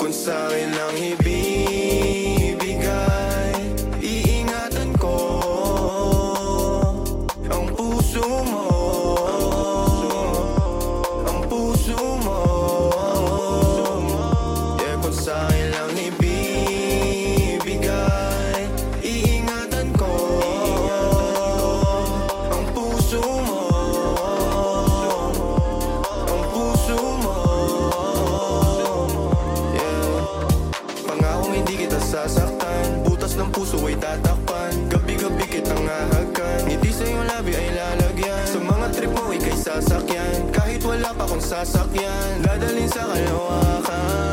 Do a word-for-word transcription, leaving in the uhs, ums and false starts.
kung sa'kin lang ibibigay, iingatan ko ang puso mo, ang puso mo. Yeah, kung sa'kin lang ibibigay, iingatan ko ang puso mo, ang puso mo. Yeah, pangakong hindi kita sasaktan, butas ng puso ay tatakpan, gabi-gabi kitang hahagan, ngiti sa iyong labi ay lalagyan, sa mga trip mo ika'y sasakyan, kahit wala pa kong sasakyan, dadalhin sa kalawakan.